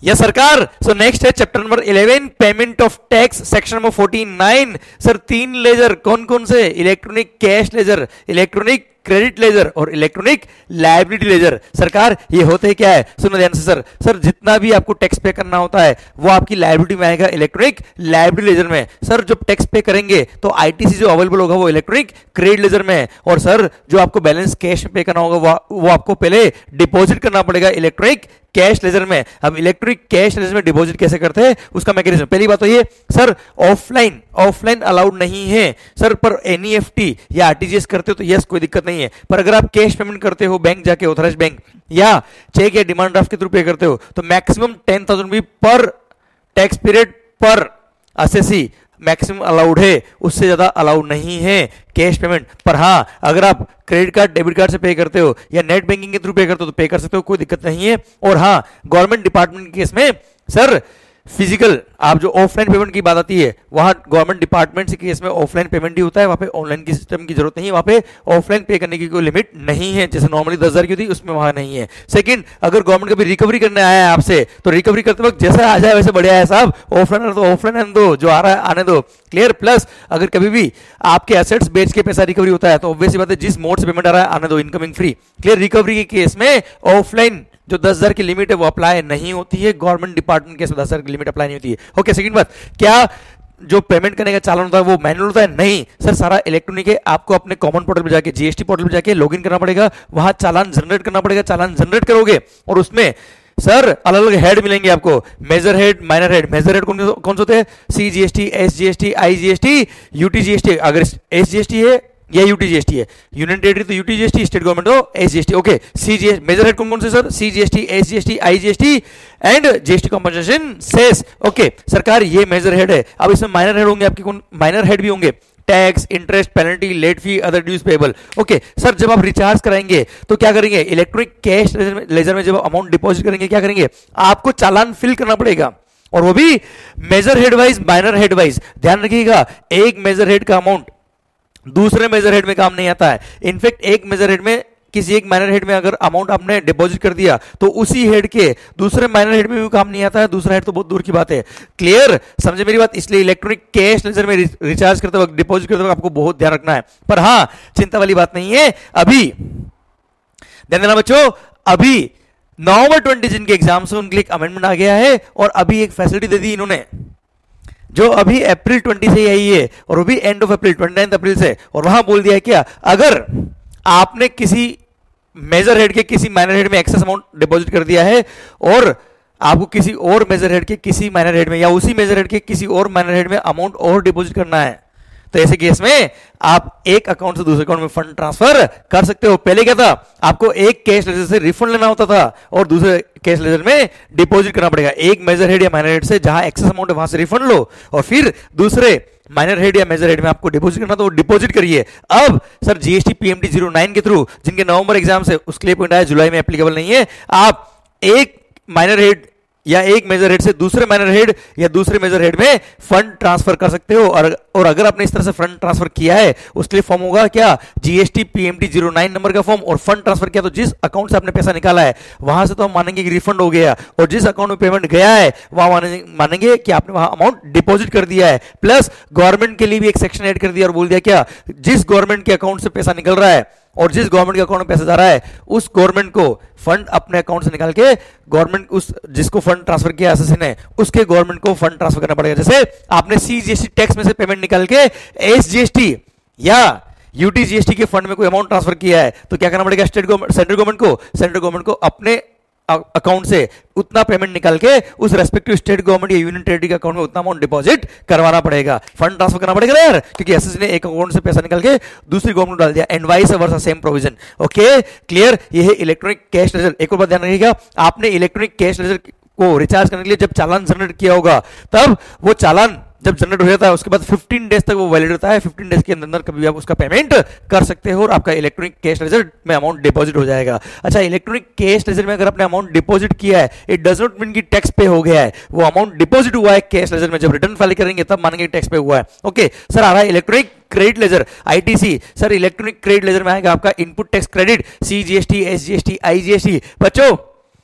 Yes सरकार। So next है chapter number 11 payment of tax section number 49। Sir 3 ledger कौन कौन से? Electronic cash ledger, electronic credit ledger और इलेक्ट्रॉनिक लायबिलिटी लेजर। सरकार ये होते क्या है? सुनो ध्यान से सर। सर जितना भी आपको टैक्स पे करना होता है वो आपकी लायबिलिटी में आएगा, इलेक्ट्रॉनिक लायबिलिटी लेजर में। सर जब टैक्स पे करेंगे तो आईटीसी जो अवेलेबल होगा वो इलेक्ट्रॉनिक क्रेडिट लेजर में है। और सर जो आपको बैलेंस कैश पे करना होगा वो आपको पहले डिपॉजिट करना पड़ेगा इलेक्ट्रॉनिक कैश लेजर में। अब इलेक्ट्रॉनिक कैश लेजर में डिपॉजिट कैसे करते हैं उसका मैकेनिज्म। पहली बात तो ये सर ऑफलाइन अलाउड नहीं है सर, पर एनईएफटी या आरटीजीएस करते हो तो यस कोई दिक्कत नहीं है। पर अगर आप कैश पेमेंट करते हो बैंक जाके ऑथराइज्ड बैंक या चेक या डिमांड ड्राफ्ट के थ्रू पे करते हो तो मैक्सिमम 10,000 भी पर टैक्स पीरियड पर असेसी मैक्सिमम अलाउड है, उससे ज्यादा अलाउड नहीं है कैश पेमेंट। पर हाँ अगर आप क्रेडिट कार्ड डेबिट कार्ड से पे करते हो या नेट बैंकिंग के थ्रू पे करते हो तो पे कर सकते हो, कोई दिक्कत नहीं है। और हाँ गवर्नमेंट डिपार्टमेंट के केस में सर फिजिकल आप जो ऑफलाइन पेमेंट की बात आती है वहां गवर्नमेंट डिपार्टमेंट के केस में ऑफलाइन पेमेंट ही होता है, वहां पे ऑनलाइन की सिस्टम की जरूरत नहीं है, वहां पे ऑफलाइन पे करने की कोई लिमिट नहीं है। जैसे नॉर्मली 10,000 की होती है उसमें वहां नहीं है। सेकंड, अगर गवर्नमेंट कभी रिकवरी करने आया है आपसे तो रिकवरी करते वक्त जैसा आ जाए वैसे बढ़िया है साहब, ऑफलाइन तो ऑफलाइन आने दो, जो आ रहा है आने दो। क्लियर। प्लस अगर कभी भी आपके एसेट्स बेच के पैसा रिकवरी होता है तो ऑब्वियसली बात है जिस मोड से पेमेंट आ रहा है आने दो, इनकमिंग फ्री। क्लियर। रिकवरी के केस में ऑफलाइन जो 10,000 की लिमिट है वो अप्लाई नहीं होती है, गवर्नमेंट डिपार्टमेंट के 10,000 की लिमिट अप्लाई नहीं होती है। ओके। सेकंड बात, क्या जो पेमेंट करने का चालान होता है वो मैनुअल होता है? नहीं सर, सारा इलेक्ट्रॉनिक है। आपको अपने कॉमन पोर्टल में जाके जीएसटी पोर्टल में जाके लॉगिन करना पड़ेगा, वहां चालान जनरेट करना पड़ेगा। चालान जनरेट करोगे और उसमें सर अलग अलग हेड मिलेंगे आपको, major head, minor head. Major head कौन कौन से होते हैं? CGST, SGST, IGST, UTGST. अगर एसजीएसटी है या यूटीजीएसटी है, यूनियन टेरिटरी तो यूटीजीएसटी, स्टेट गवर्नमेंट तो SGST. Okay. CGS major head कौन कौन से sir? CGST, SGST, IGST and GST compensation cess. Okay सरकार ये मेजर हेड है। अब इसमें माइनर हेड होंगे आपके, कौन माइनर हेड भी होंगे? Tax, interest, penalty, late fee, other dues payable. Okay sir, जब आप रिचार्ज कराएंगे तो क्या करेंगे? इलेक्ट्रॉनिक कैश लेजर में जब अमाउंट डिपॉजिट करेंगे क्या करेंगे? आपको चालान फिल करना पड़ेगा और वो भी major head wise, minor head wise. ध्यान रखिएगा एक मेजर हेड का अमाउंट दूसरे मेजर हेड में काम नहीं आता है। इनफैक्ट एक मेजर हेड में किसी एक माइनर हेड में अगर अमाउंट आपने डिपॉजिट कर दिया तो उसी हेड के दूसरे माइनर हेड में भी काम नहीं आता है, दूसरा हेड तो बहुत दूर की बात है। क्लियर, समझे मेरी बात? इसलिए इलेक्ट्रॉनिक कैश लेजर में रिचार्ज करते वक्त, डिपॉजिट करते वक्त आपको बहुत ध्यान रखना है। पर हाँ चिंता वाली बात नहीं है। अभी ध्यान देना बच्चों, अभी नवंबर 20 जिनके एग्जाम से उनके लिए अमेंडमेंट आ गया है और अभी एक फैसिलिटी दे दी इन्होंने जो अभी अप्रैल 20 से आई है और वो भी एंड ऑफ अप्रैल 29 अप्रैल से। और वहां बोल दिया है क्या, अगर आपने किसी मेजर हेड के किसी माइनर हेड में एक्सेस अमाउंट डिपॉजिट कर दिया है और आपको किसी और मेजर हेड के किसी माइनर हेड में या उसी मेजर हेड के किसी और माइनर हेड में अमाउंट और डिपॉजिट करना है तो ऐसे केस में आप एक अकाउंट से दूसरे अकाउंट में फंड ट्रांसफर कर सकते हो। पहले क्या था, आपको एक कैश लेजर से रिफंड लेना होता था और दूसरे कैश लेजर में डिपॉजिट करना पड़ेगा। एक मेजर हेड या माइनर हेड से जहां एक्सेस अमाउंट है वहां से रिफंड लो और फिर दूसरे माइनर हेड या मेजर हेड में आपको डिपॉजिट करना तो वो डिपॉजिट करिए। अब सर जीएसटी पीएमटी 09 के थ्रू जिनके नवंबर एग्जाम से उसके लिए पॉइंट आया, जुलाई में एप्लीकेबल नहीं है। आप एक माइनर हेड या एक मेजर हेड से दूसरे माइनर हेड या दूसरे मेजर हेड में फंड ट्रांसफर कर सकते हो। और अगर आपने इस तरह से फंड ट्रांसफर किया है उसके लिए फॉर्म होगा क्या, जीएसटी पीएमटी 09 नंबर का फॉर्म। और फंड ट्रांसफर किया तो जिस अकाउंट से आपने पैसा निकाला है वहां से तो हम मानेंगे कि रिफंड हो गया और जिस अकाउंट में पेमेंट गया है वहां मानेंगे कि आपने वहां अमाउंट डिपॉजिट कर दिया है। प्लस गवर्नमेंट के लिए भी एक सेक्शन ऐड कर दिया और बोल दिया क्या, जिस गवर्नमेंट के अकाउंट से पैसा निकल रहा है और जिस गवर्नमेंट के अकाउंट में पैसा जा रहा है उस गवर्नमेंट को फंड अपने अकाउंट से निकाल के गवर्नमेंट उस जिसको फंड ट्रांसफर किया एसएससी ने उसके गवर्नमेंट को फंड ट्रांसफर करना पड़ेगा। जैसे आपने सीजीएसटी टैक्स में से पेमेंट निकाल के एसजीएसटी या यूटीजीएसटी के फंड में कोई अमाउंट ट्रांसफर किया है तो क्या करना पड़ेगा, सेंट्रल गवर्नमेंट को अपने अकाउंट से उतना पेमेंट निकाल के उस रेस्पेक्टिव स्टेट गवर्नमेंट या यूनियन टेरिटरी के अकाउंट में उतना अमाउंट डिपॉजिट करवाना पड़ेगा, फंड ट्रांसफर करना पड़ेगा यार, क्योंकि एसएससी ने एक अकाउंट से पैसा निकाल के दूसरी गवर्नमेंट डाल दिया। And vice versa same provision. Okay clear, ये है इलेक्ट्रॉनिक कैश लेजर। एक और बात ध्यान रखिएगा, आपने इलेक्ट्रॉनिक कैश लेजर को रिचार्ज करने के लिए जब चालान जनरेट किया होगा तब वो चालान जब जनरेट हो जाता है उसके बाद 15 डेज तक वो वैलिड होता है। 15 डेज के अंदर कभी आप उसका पेमेंट कर सकते हो और आपका इलेक्ट्रॉनिक कैश लेजर में अमाउंट डिपॉजिट हो जाएगा। अच्छा, इलेक्ट्रॉनिक कैश लेजर में अगर आपने अमाउंट डिपॉजिट किया है इट डज नॉट मीन कि टैक्स पे हो गया है, वो अमाउंट डिपॉजिट हुआ है कैश लेजर में, जब रिटर्न फाइल करेंगे तब मानेंगे टैक्स पे हुआ है। ओके सर, आ रहा है electronic credit ledger ITC. Sir electronic credit ledger में आएगा आपका input tax credit, CGST, SGST, IGST. बच्चों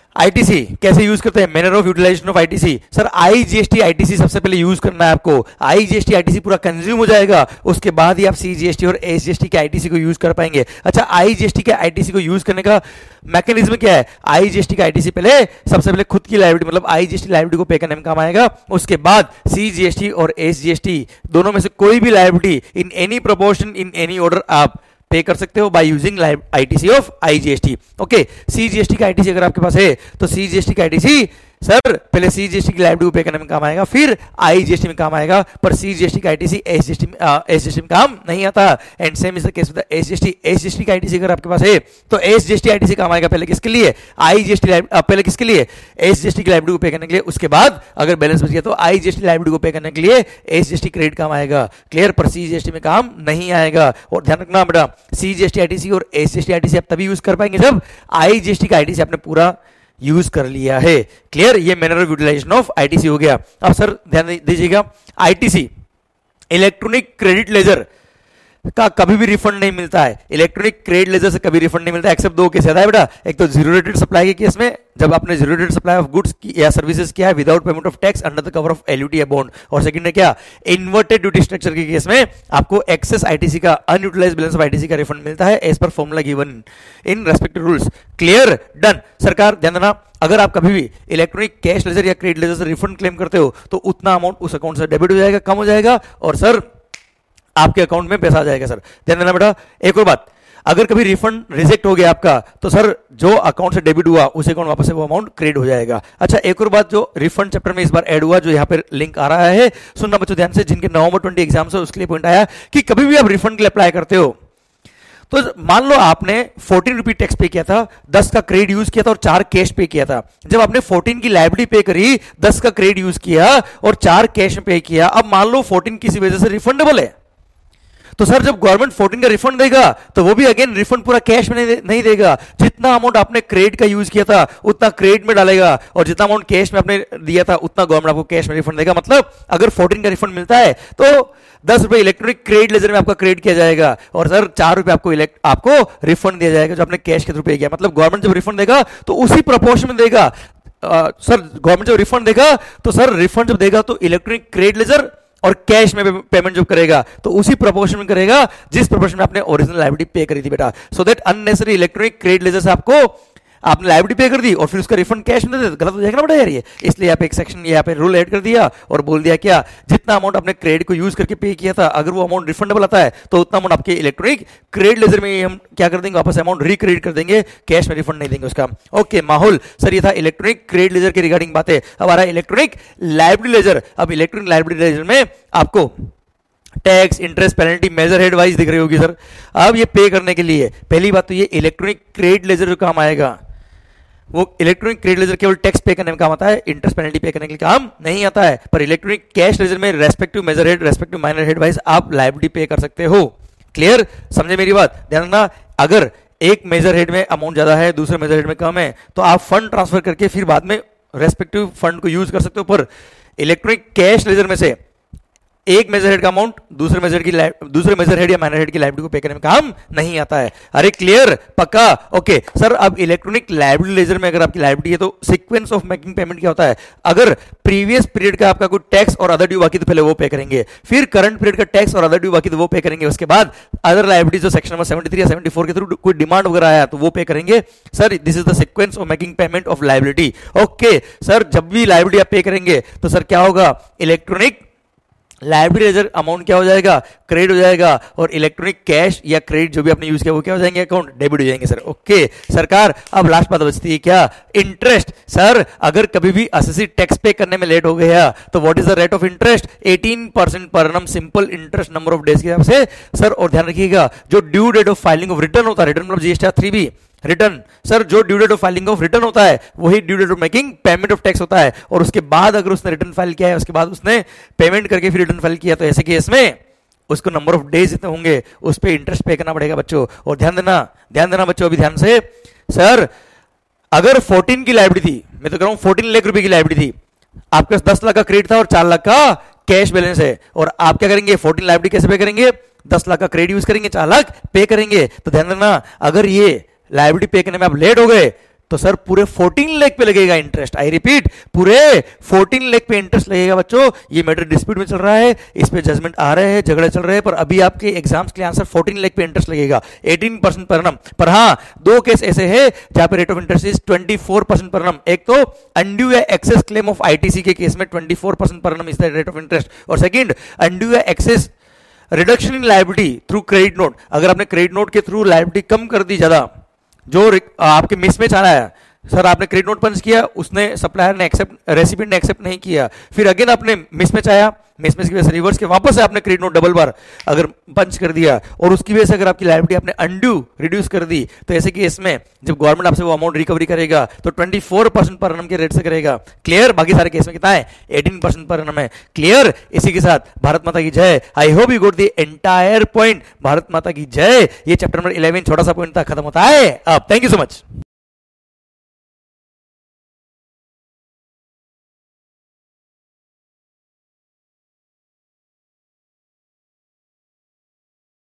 आईटीसी कैसे यूज करते हैं, manner of utilisation of ITC. Sir IGST ITC सबसे पहले यूज करना है आपको। आईजीएसटी आईटीसी पूरा कंज्यूम हो जाएगा, उसके बाद ही आप सीजीएसटी और एसजीएसटी के आईटीसी को यूज कर पाएंगे। अच्छा, आईजीएसटी के आईटीसी को यूज करने का मैकेनिज्म क्या है? आईजीएसटी का आईटीसी पहले सबसे पहले खुद की लायबिलिटी मतलब आईजीएसटी लायबिलिटी को पे करने में काम आएगा, उसके बाद सीजीएसटी और एसजीएसटी दोनों में से कोई भी liability in any proportion in any order आप पे कर सकते हो by using ITC of IGST. Okay, CGST का आईटीसी अगर आपके पास है तो सीजीएसटी का आईटीसी सर पहले सीजीएसटी की लायबिलिटी को पे करने में काम आएगा, फिर आईजीएसटी में काम आएगा, पर सीजीएसटी का आईटीसी एसजीएसटी में काम नहीं आता। And same is the case with SGST. SGST का आईटीसी अगर आपके पास है तो एसजीएसटी आईटीसी काम आएगा पहले किसके लिए? आईजीएसटी पहले किसके लिए? एसजीएसटी की लायबिलिटी को पे करने के लिए, उसके बाद अगर बैलेंस बच गया तो आईजीएसटी लायबिलिटी को पे करने के लिए एसजीएसटी क्रेडिट काम आएगा। क्लियर? पर सीजीएसटी में काम नहीं आएगा। और ध्यान रखना बेटा, सीजीएसटी आईटीसी और एसजीएसटी आईटीसी आप तभी यूज कर पाएंगे जब आईजीएसटी का आईटीसी आपने पूरा यूज कर लिया है। क्लियर? ये manner of utilisation of ITC हो गया। अब सर ध्यान दीजिएगा, आईटीसी इलेक्ट्रॉनिक क्रेडिट लेजर का कभी भी रिफंड नहीं मिलता है। इलेक्ट्रॉनिक क्रेडिट लेजर से कभी रिफंड नहीं मिलता है, एक्सेप्ट दो केस है बेटा। एक तो जीरो रेटेड सप्लाई के केस में, जब आपने zero rated supply of goods या सर्विसेज किया है without payment of tax under the cover of LUT या बॉन्ड, और सेकंड है क्या? इन्वर्टेड ड्यूटी स्ट्रक्चर के केस में आपको एक्सेस आईटीसी का अनयूटिलाइज्ड बैलेंस ऑफ आईटीसी का रिफंड मिलता है as per formula given in respective rules. Clear? Done. सरकार ध्यान देना, अगर आप कभी भी इलेक्ट्रॉनिक कैश लेजर या क्रेडिट लेजर से रिफंड क्लेम करते हो तो उतना अमाउंट उस अकाउंट से डेबिट हो जाएगा, कम हो जाएगा, और सर आपके अकाउंट में पैसा आ जाएगा। सर ध्यान देना बेटा, एक और बात, अगर कभी रिफंड रिजेक्ट हो गया आपका तो सर जो अकाउंट से डेबिट हुआ उस अकाउंट वापस से वो अमाउंट क्रेडिट हो जाएगा। अच्छा, एक और बात जो रिफंड चैप्टर में इस बार ऐड हुआ, जो यहाँ पे लिंक आ रहा है, सुनना बच्चों ध्यान से, जिनके नवंबर 20 एग्जाम से उसके लिए पॉइंट आया कि कभी भी आप रिफंड के लिए अप्लाई करते हो तो मान लो आपने 14 रुपी टैक्स पे किया था, 10 का क्रेडिट यूज किया था और 4 कैश पे किया था। जब आपने 14 की लायबिलिटी पे करी, 10 का क्रेडिट यूज किया और 4 कैश में पे किया, अब मान लो 14 किसी वजह से रिफंडेबल है, तो सर जब गवर्नमेंट 14 का रिफंड देगा तो वो भी अगेन रिफंड पूरा कैश में नहीं देगा। जितना अमाउंट आपने क्रेडिट का यूज किया था उतना क्रेडिट में डालेगा, और जितना अमाउंट कैश में आपने दिया था उतना गवर्नमेंट आपको कैश में रिफंड देगा। मतलब अगर 14 का रिफंड मिलता है तो 10 रुपए इलेक्ट्रॉनिक क्रेडिट लेजर में आपका क्रेडिट किया जाएगा, और सर 4 रुपए आपको रिफंड दिया जाएगा जो आपने कैश के थ्रू पे किया। मतलब गवर्नमेंट जब रिफंड देगा तो उसी प्रोपोर्शन में देगा। सर गवर्नमेंट जब रिफंड देगा तो सर रिफंड जब देगा तो इलेक्ट्रॉनिक क्रेडिट लेजर और कैश में पेमेंट जब करेगा तो उसी प्रोपोर्शन में करेगा जिस प्रोपोर्शन में आपने ओरिजिनल लायबिलिटी पे करी थी बेटा। So that unnecessary electronic credit ledger से आपको आपने लायबिलिटी पे कर दी और फिर उसका रिफंड कैश में दे दे, गलत हो जाएगा ना बेटा यार ये। इसलिए यहाँ पे एक सेक्शन यहाँ पे रूल ऐड कर दिया और बोल दिया क्या, जितना अमाउंट आपने क्रेडिट को यूज करके पे किया था अगर वो अमाउंट रिफंडेबल आता है तो उतना अमाउंट आपके इलेक्ट्रॉनिक क्रेडिट लेजर में हम क्या कर देंगे, वापस अमाउंट रिक्रेडिट कर देंगे, कैश में रिफंड नहीं देंगे उसका। ओके माहौल सर, ये था इलेक्ट्रॉनिक क्रेडिट लेजर के रिगार्डिंग बातें। अब आ रहा है इलेक्ट्रॉनिक लायबिलिटी लेजर। अब इलेक्ट्रॉनिक लायबिलिटी लेजर में आपको tax, interest, penalty major head wise दिख रही होगी सर। अब ये पे करने के लिए पहली बात तो ये इलेक्ट्रॉनिक क्रेडिट लेजर जो काम आएगा वो इलेक्ट्रॉनिक क्रेडिट लेजर केवल टैक्स पे करने में काम आता है, इंटरेस्ट पेनल्टी पे करने के लिए काम नहीं आता है। पर इलेक्ट्रॉनिक कैश लेजर में respective major head, respective minor head wise आप लायबिलिटी पे कर सकते हो। क्लियर? समझे मेरी बात? ध्यान रखना, अगर एक मेजर हेड में अमाउंट ज्यादा है दूसरे मेजर हेड में कम है तो आप फंड ट्रांसफर करके फिर बाद में रेस्पेक्टिव फंड को यूज कर सकते हो। पर इलेक्ट्रॉनिक कैश लेजर में से एक मेजर हेड का अमाउंट दूसरे मेजर हेड या माइनर हेड की लायबिलिटी को पे करने में काम नहीं आता है। अरे क्लियर? पक्का? ओके सर, अब इलेक्ट्रॉनिक लायबिलिटी लेजर में अगर आपकी लायबिलिटी है तो सीक्वेंस ऑफ मेकिंग पेमेंट क्या होता है, अगर प्रीवियस पीरियड का आपका कोई टैक्स और अदर ड्यू बाकी तो पहले वो पे करेंगे, फिर करंट पीरियड का टैक्स और अदर ड्यू बाकी तो वो पे करेंगे, उसके बाद अदर लायबिलिटी जो सेक्शन नंबर 73 या 74 के थ्रू कोई डिमांड वगैरह आया तो वो पे करेंगे। Sir this is the sequence of making payment of liability. Okay sir, जब भी लायबिलिटी आप पे करेंगे तो सर क्या होगा, इलेक्ट्रॉनिक लायबिलिटी लेजर अमाउंट क्या हो जाएगा, क्रेडिट हो जाएगा, और इलेक्ट्रॉनिक कैश या क्रेडिट जो भी आपने यूज किया वो क्या हो जाएंगे, अकाउंट डेबिट हो जाएंगे सर। ओके सरकार, अब लास्ट बात बचती है क्या, इंटरेस्ट। सर अगर कभी भी एसएससी टैक्स पे करने में लेट हो गया तो what is the rate of interest, 18% per annum simple interest number of days के हिसाब से सर। और ध्यान रखिएगा जो due date of filing of return होता है, रिटर्न मतलब जीएसटी 3B रिटर्न, सर जो due date of filing of return होता है वही due date of making payment of tax होता है। और उसके बाद अगर उसने रिटर्न फाइल किया है उसके बाद उसने पेमेंट करके फिर रिटर्न फाइल किया तो ऐसे केस में उसको नंबर ऑफ डेज जितने होंगे उस पर इंटरेस्ट पे करना पड़ेगा बच्चों। और ध्यान देना बच्चों अभी ध्यान से, सर अगर 14 की लायबिलिटी थी, मैं तो कह रहा हूं 14 लाख रुपए की लायबिलिटी थी, आपके पास 10 लाख का क्रेडिट था और 4 लाख का कैश बैलेंस है, और आप क्या करेंगे 14 लायबिलिटी कैसे पे करेंगे, 10 लाख का क्रेडिट यूज करेंगे, 4 लाख पे करेंगे। तो ध्यान देना, अगर ये लायबिलिटी पे करने में आप लेट हो गए तो सर पूरे 14 लाख पे लगेगा इंटरेस्ट। आई रिपीट, पूरे 14 लाख पे इंटरेस्ट लगेगा बच्चों। ये मैटर डिस्प्यूट में चल रहा है, इस पे जजमेंट आ रहे हैं, झगड़े चल रहे हैं, पर अभी आपके एग्जाम्स के लिए आंसर 14 लाख पे इंटरेस्ट लगेगा 18% पर annum। पर हाँ, दो केस ऐसे हैं जहां पे rate of interest is 24% per annum। एक तो अनड्यू या एक्सेस क्लेम ऑफ आईटीसी के केस में 24% per annum is the rate of interest, और सेकंड अनड्यू या excess reduction in liability through credit note. अगर आपने क्रेडिट नोट के थ्रू लायबिलिटी कम कर दी ज्यादा, जो आपके मिसमैच आ रहा है, सर आपने क्रेडिट नोट पंच किया, उसने सप्लायर ने एक्सेप्ट, रेसिपिएंट ने एक्सेप्ट नहीं किया, फिर अगेन आपने मिसमैच आया, मिसमैच की वजह से रिवर्स के वापस से आपने क्रेडिट नोट डबल बार अगर पंच कर दिया, और उसकी वजह से अगर आपकी लायबिलिटी आपने अनड्यू रिड्यूस कर दी, तो ऐसे केस में जब गवर्नमेंट आपसे वो अमाउंट रिकवरी करेगा तो 24% पर annum के रेट से करेगा। क्लियर? बाकी सारे केस में कितना है? 18% पर annum है। क्लियर? इसी के साथ भारत माता की जय। I hope you got the entire point. भारत माता की जय। ये चैप्टर नंबर 11 छोटा सा पॉइंट था, खत्म होता है अब। Thank you so much.